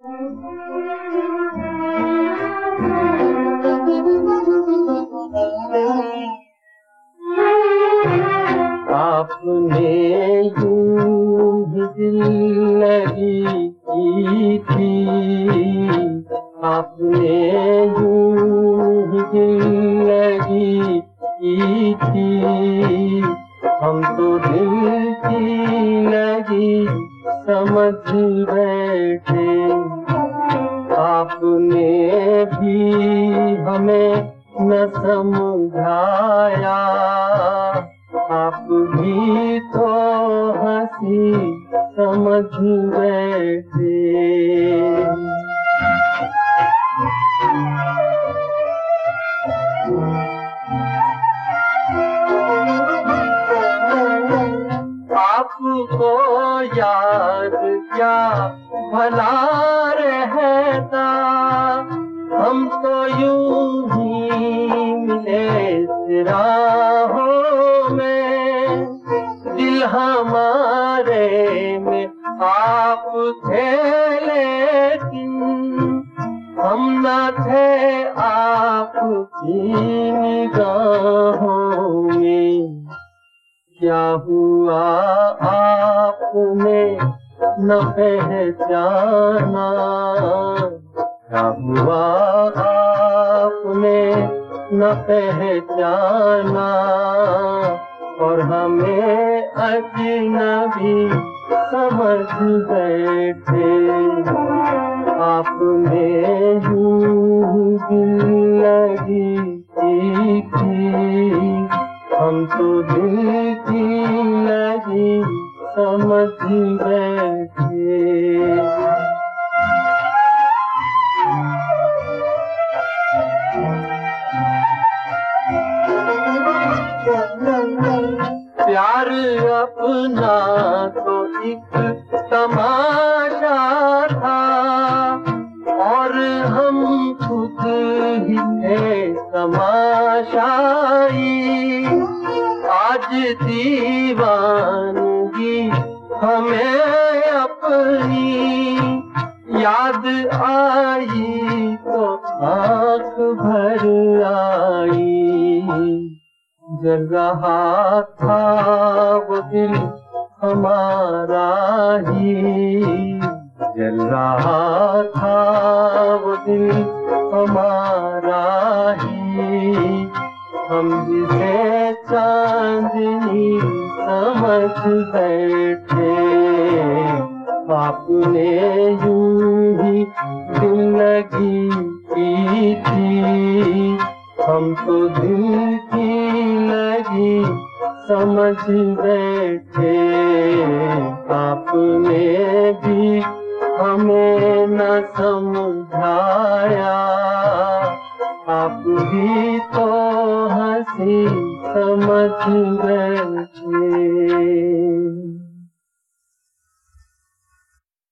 आपने यूं ही दिल लगी की थी, आपने यूं ही दिल लगी की थी। हम तो दिल की लगी समझ बैठे, आपने भी हमें न समझाया। आप भी तो हंसी समझ बैठे। आपको याद क्या भला रहता, हम तो यूं ही मिले राहों में। दिल हमारे में आप थे लेकिन हम न थे आपकी निगाहों में। क्या हुआ आपने न पहचाना, क्या हुआ आपने न पहचाना। और हमें अजनबी समझ बैठे, आपने यूं दिल लगी थी। हम तो दिल की लगी समझ बैठे। प्यार अपना तो एक तमाशा था, और हम खुद ही थे तमाशाई। आज दीवानगी हमें अपनी याद आई तो आँख भर आई। जल रहा था वो दिल हमारा ही, जल रहा था वो दिल हमारा ही। हम जिसे चांदनी समझ बैठे, आपने यूं ही दिल लगी की थी। हम तो दिल की लगी समझ बैठे, आपने भी हमें न समझाया। आप भी तो हंसी समझ बैठे।